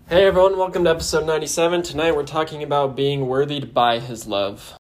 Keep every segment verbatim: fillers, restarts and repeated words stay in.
Hey everyone, welcome to episode ninety-seven. Tonight we're talking about being worthied by His love.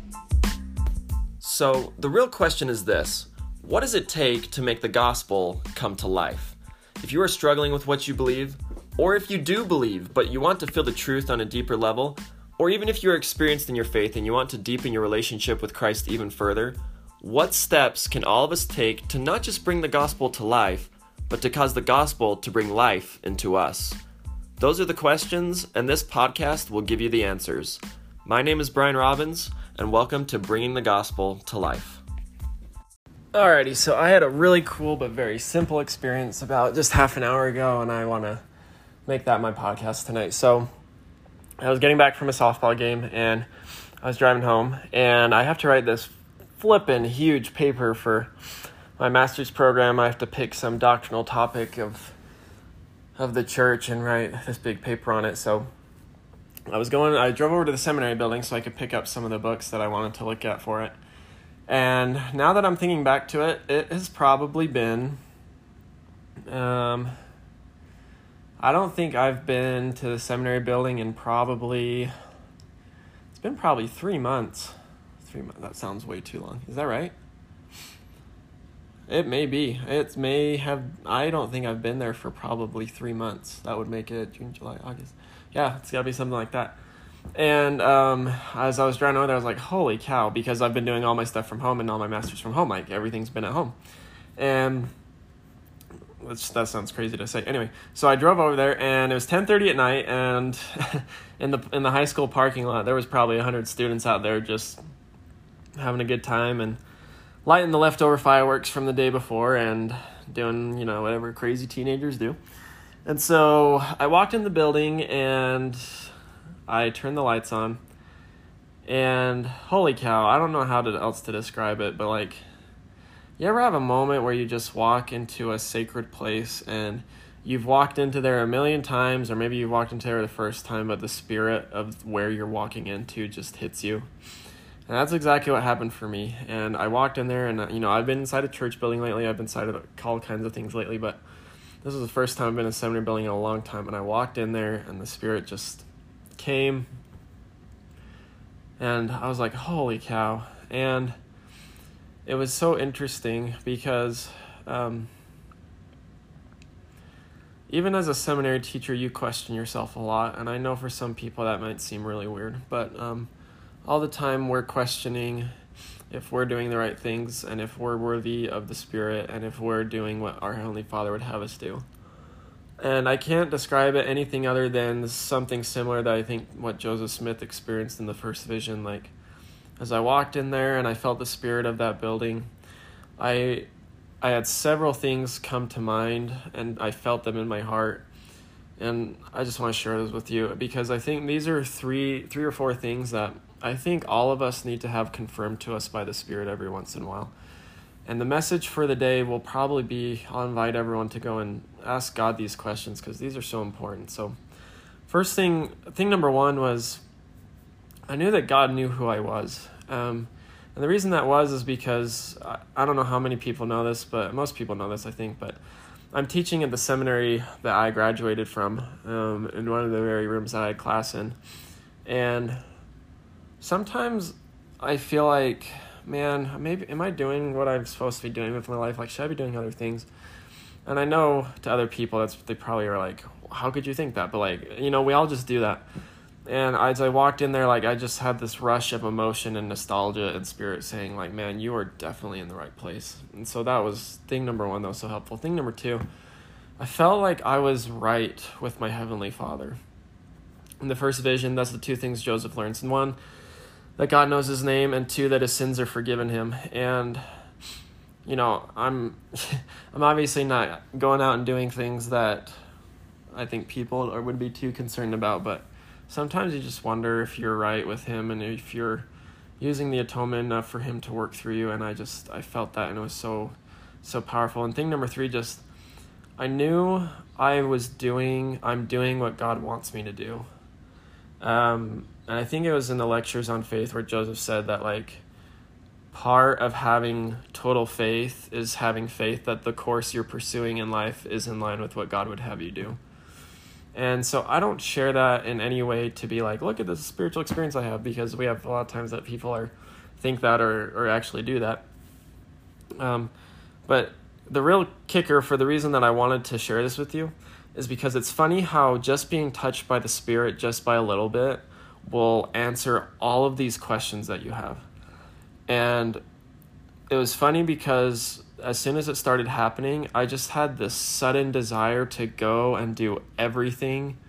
So, the real question is this: what does it take to make the gospel come to life? If you are struggling with what you believe, or if you do believe but you want to feel the truth on a deeper level, or even if you're experienced in your faith and you want to deepen your relationship with Christ even further, what steps can all of us take to not just bring the gospel to life, but to cause the gospel to bring life into us? Those are the questions, and this podcast will give you the answers. My name is Brian Robbins, and welcome to Bringing the Gospel to Life. Alrighty, so I had a really cool but very simple experience about just half an hour ago, and I want to make that my podcast tonight. So I was getting back from a softball game, and I was driving home, and I have to write this flippin' huge paper for my master's program. I have to pick some doctrinal topic of of the church and write this big paper on it. So I was going, I drove over to the seminary building so I could pick up some of the books that I wanted to look at for it. And now that I'm thinking back to it, it has probably been, um, I don't think I've been to the seminary building in probably, it's been probably three months. Three months, that sounds way too long. Is that right? It may be. It may have, I don't think I've been there for probably three months. That would make it June, July, August. Yeah, it's got to be something like that. And um, as I was driving over there, I was like, holy cow, because I've been doing all my stuff from home and all my master's from home. Like, everything's been at home. And which, that sounds crazy to say. Anyway, so I drove over there, and it was ten thirty at night, and in the in the high school parking lot, there was probably one hundred students out there just having a good time and lighting the leftover fireworks from the day before and doing, you know, whatever crazy teenagers do. And so I walked in the building and I turned the lights on, and holy cow, I don't know how to, else to describe it, but like, you ever have a moment where you just walk into a sacred place and you've walked into there a million times, or maybe you've walked into there the first time, but the spirit of where you're walking into just hits you? And that's exactly what happened for me. And I walked in there, and, you know, I've been inside a church building lately. I've been inside of all kinds of things lately, but this was the first time I've been in a seminary building in a long time. And I walked in there, and the Spirit just came, and I was like, holy cow. And it was so interesting because um, even as a seminary teacher, you question yourself a lot. And I know for some people that might seem really weird, but um, all the time we're questioning if we're doing the right things and if we're worthy of the Spirit and if we're doing what our Heavenly Father would have us do. And I can't describe it anything other than something similar that I think what Joseph Smith experienced in the first vision. Like, as I walked in there and I felt the spirit of that building, I I had several things come to mind, and I felt them in my heart. And I just want to share those with you because I think these are three three or four things that I think all of us need to have confirmed to us by the Spirit every once in a while. And the message for the day will probably be, I'll invite everyone to go and ask God these questions because these are so important. So first thing, thing number one was I knew that God knew who I was. Um, and the reason that was is because, I, I don't know how many people know this, but most people know this, I think, but I'm teaching at the seminary that I graduated from, um, in one of the very rooms that I had class in. And sometimes I feel like, man, maybe am I doing what I'm supposed to be doing with my life? Like, should I be doing other things? And I know to other people, that's they probably are like, how could you think that? But like, you know, we all just do that. And as I walked in there, like, I just had this rush of emotion and nostalgia and spirit saying, like, man, you are definitely in the right place. And so that was thing number one that was so helpful. Thing number two, I felt like I was right with my Heavenly Father. In the first vision, that's the two things Joseph learns. And one, that God knows his name, and two, that his sins are forgiven him. And, you know, I'm I'm obviously not going out and doing things that I think people or would be too concerned about, but sometimes you just wonder if you're right with him and if you're using the atonement enough for him to work through you. And I just, I felt that, and it was so, so powerful. And thing number three, just, I knew I was doing, I'm doing what God wants me to do. Um, and I think it was in the lectures on faith where Joseph said that, like, part of having total faith is having faith that the course you're pursuing in life is in line with what God would have you do. And so I don't share that in any way to be like, look at this spiritual experience I have, because we have a lot of times that people are think that or, or actually do that. Um, but the real kicker for the reason that I wanted to share this with you is because it's funny how just being touched by the Spirit just by a little bit will answer all of these questions that you have. And it was funny because as soon as it started happening, I just had this sudden desire to go and do everything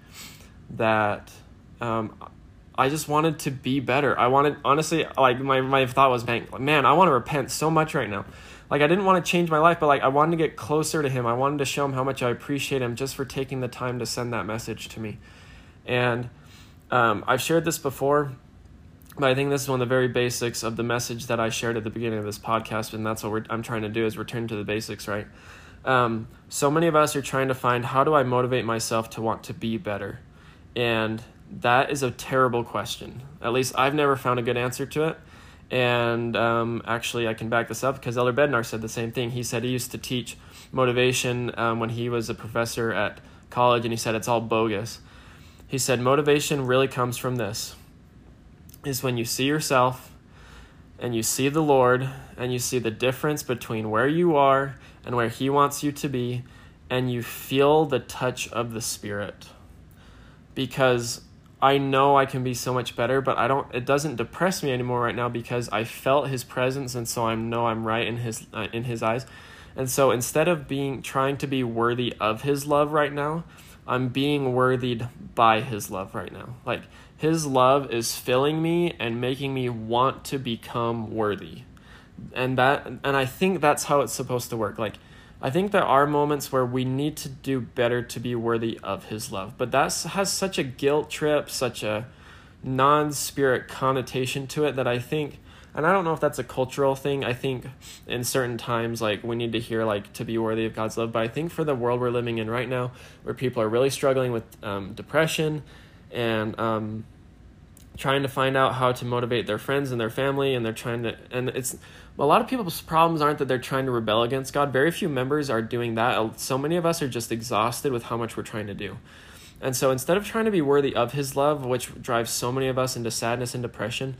that um, I just wanted to be better. I wanted, honestly, like my, my thought was, man, man, I want to repent so much right now. Like I didn't want to change my life, but like I wanted to get closer to him. I wanted to show him how much I appreciate him just for taking the time to send that message to me. And um, I've shared this before, but I think this is one of the very basics of the message that I shared at the beginning of this podcast, and that's what we're, I'm trying to do, is return to the basics, right? Um, so many of us are trying to find, how do I motivate myself to want to be better? And that is a terrible question. At least I've never found a good answer to it. And um, actually, I can back this up because Elder Bednar said the same thing. He said he used to teach motivation um, when he was a professor at college, and he said it's all bogus. He said motivation really comes from this. Is when you see yourself and you see the Lord and you see the difference between where you are and where he wants you to be, and you feel the touch of the Spirit. Because I know I can be so much better, but I don't, it doesn't depress me anymore right now because I felt his presence, and so I know I'm right in his uh, in his eyes. And so instead of being trying to be worthy of his love right now, I'm being worthied by his love right now. Like, his love is filling me and making me want to become worthy. And that, and I think that's how it's supposed to work. Like, I think there are moments where we need to do better to be worthy of his love, but that has such a guilt trip, such a non-spirit connotation to it that I think, and I don't know if that's a cultural thing. I think in certain times, like, we need to hear, like, to be worthy of God's love. But I think for the world we're living in right now, where people are really struggling with um, depression and um, trying to find out how to motivate their friends and their family, and they're trying to, and it's, a lot of people's problems aren't that they're trying to rebel against God. Very few members are doing that. So many of us are just exhausted with how much we're trying to do. And so instead of trying to be worthy of his love, which drives so many of us into sadness and depression,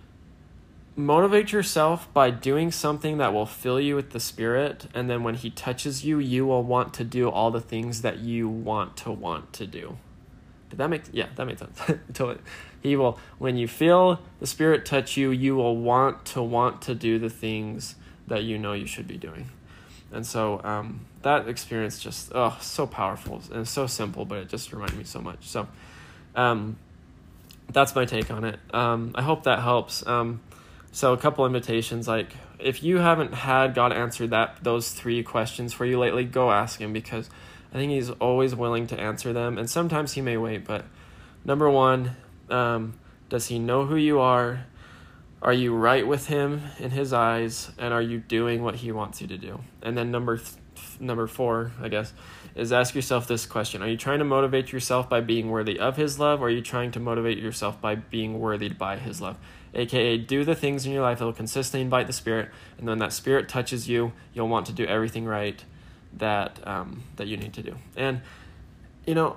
motivate yourself by doing something that will fill you with the Spirit, and then when he touches you, you will want to do all the things that you want to want to do. Did that make, yeah, that made sense. Totally. He will, when you feel the Spirit touch you, you will want to want to do the things that you know you should be doing. And so um, that experience just, oh, so powerful and so simple, but it just reminded me so much. So um, that's my take on it. Um, I hope that helps. Um, so a couple invitations, like, if you haven't had God answer that, those three questions for you lately, go ask him, because I think he's always willing to answer them, and sometimes he may wait. But number one, um, does he know who you are? Are you right with him in his eyes? And are you doing what he wants you to do? And then number th- number four, I guess, is ask yourself this question. Are you trying to motivate yourself by being worthy of his love, or are you trying to motivate yourself by being worthied by his love? A K A do the things in your life that will consistently invite the Spirit, and when that Spirit touches you, you'll want to do everything right that um, that you need to do. And, you know,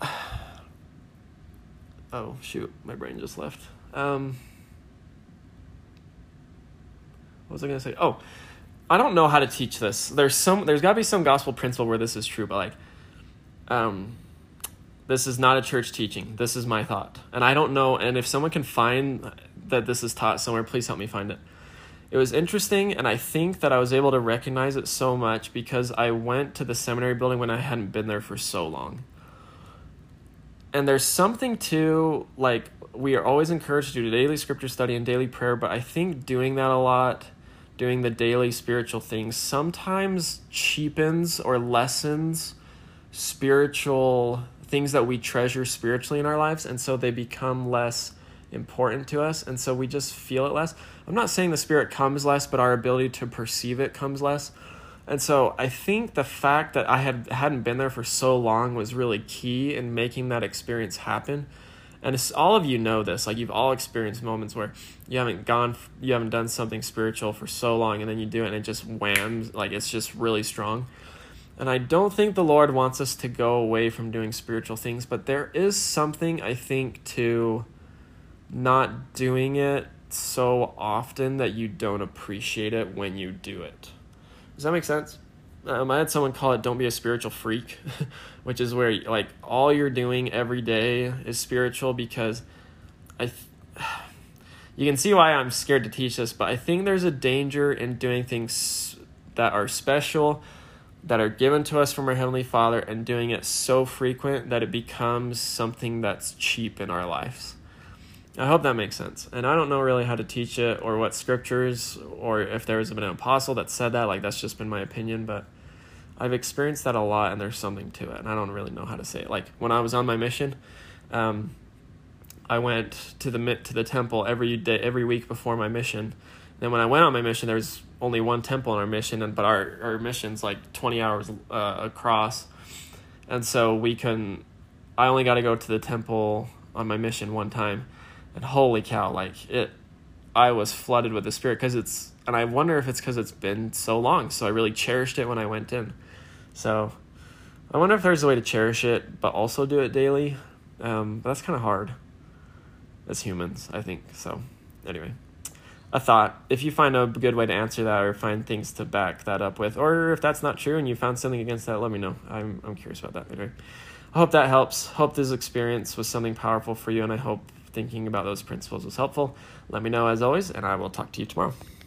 oh, shoot, my brain just left. Um, what was I going to say? Oh, I don't know how to teach this. There's some, there's got to be some gospel principle where this is true, but like, um, this is not a church teaching. This is my thought. And I don't know, and if someone can find that this is taught somewhere, please help me find it. It was interesting, and I think that I was able to recognize it so much because I went to the seminary building when I hadn't been there for so long. And there's something to, like, we are always encouraged to do daily scripture study and daily prayer, but I think doing that a lot, doing the daily spiritual things, sometimes cheapens or lessens spiritual things that we treasure spiritually in our lives, and so they become less important to us, and so we just feel it less. I'm not saying the Spirit comes less, but our ability to perceive it comes less. And so I think the fact that I had hadn't been there for so long was really key in making that experience happen. And it's, all of you know this, like, you've all experienced moments where you haven't gone, you haven't done something spiritual for so long, and then you do it and it just whams, like, it's just really strong. And I don't think the Lord wants us to go away from doing spiritual things, but there is something, I think, to not doing it so often that you don't appreciate it when you do it. Does that make sense? Um, I had someone call it "don't be a spiritual freak," which is where like all you're doing every day is spiritual, because I th- you can see why I'm scared to teach this, but I think there's a danger in doing things that are special, that are given to us from our Heavenly Father, and doing it so frequent that it becomes something that's cheap in our lives. I hope that makes sense. And I don't know really how to teach it, or what scriptures, or if there has been an apostle that said that. Like, that's just been my opinion, but I've experienced that a lot, and there's something to it, and I don't really know how to say it. Like, when I was on my mission, um, I went to the to the temple every day, every week before my mission. Then when I went on my mission, there was only one temple in our mission, and but our, our mission's like twenty hours uh, across. And so we can, I only got to go to the temple on my mission one time. And holy cow, like it, I was flooded with the Spirit, because it's, and I wonder if it's because it's been so long. So I really cherished it when I went in. So I wonder if there's a way to cherish it, but also do it daily. Um, but that's kind of hard as humans, I think. So anyway, a thought. If you find a good way to answer that, or find things to back that up with, or if that's not true and you found something against that, let me know. I'm I'm curious about that. Anyway, I hope that helps. Hope this experience was something powerful for you, and I hope thinking about those principles was helpful. Let me know as always, and I will talk to you tomorrow.